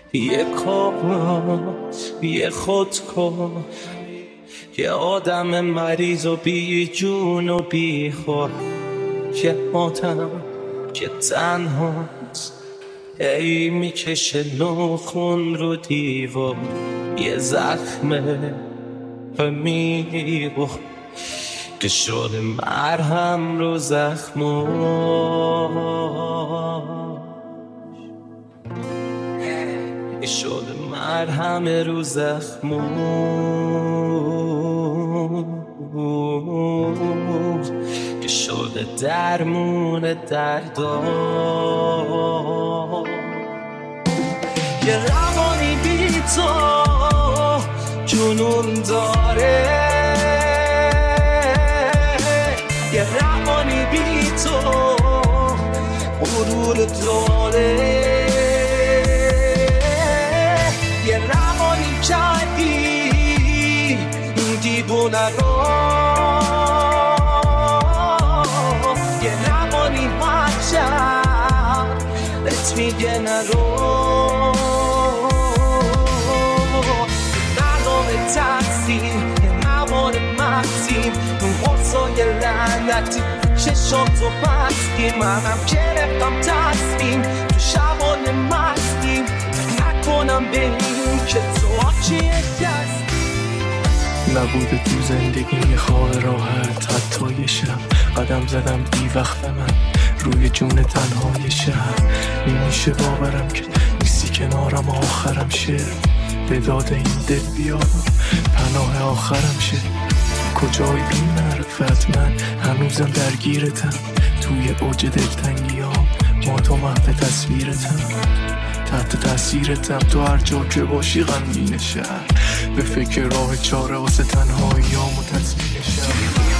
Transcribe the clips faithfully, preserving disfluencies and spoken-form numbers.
یه کاش یه خودکن، یه آدم مریض و بی جون و بی خور، یه آدم که تنهاست ای میکشه نخون رو دیوار، یه زخمه میگو که شده مرهم رو زخماش، که شده مرهم رو زخماش، که شده درمون دردا. یه روانی بی تو جنون داره، یه روانی بی تو غرور داره، یه روانی کردی دیوونه رو، یه روانی هر شب بهت میگه نرو، تقسیم یه مواد مقسیم اون غصای لعنتی چشاتو بستیم، منم گرفتم تصمیم تو شبان مستیم نکنم به این که تو آچیه دست نبوده تو زندگی خواه راحت. حتی یه شب قدم زدم بی وقت من روی جون تنهای شهر، نمیشه باورم که نیستی کنارم، آخرم شعر به داد این دل بیارم، پناه آخرم شه. کجای بی معرفت من هنوزم درگیرتم، توی اوج دلتنگی ها ما تو محو تصویرتم، تحت تاثیرتم تو هر جا که باشی غمگین شهر، به فکر راه چاره واسه تنهایی ها و تصویر شهر.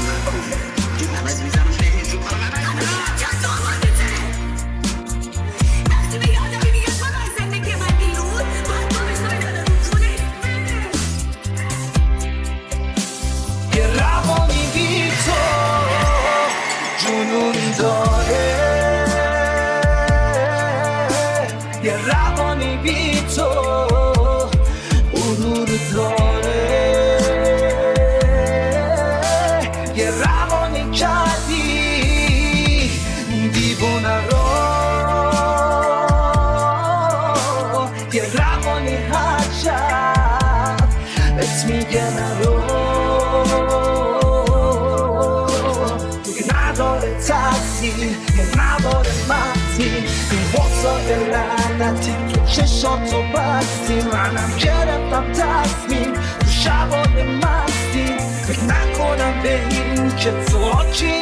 یه روانی بی تو غرور داره، یه روانی کردی دیوونه رو، یه روانی هر شب بهت میگه نرو، نداره تاثیر یه نداره مقصیر این واسای لعنتی تو چشاتو بستیم، منم گرفتم تصمیم تو شبان مستیم فکر نکنم به این که تو آکی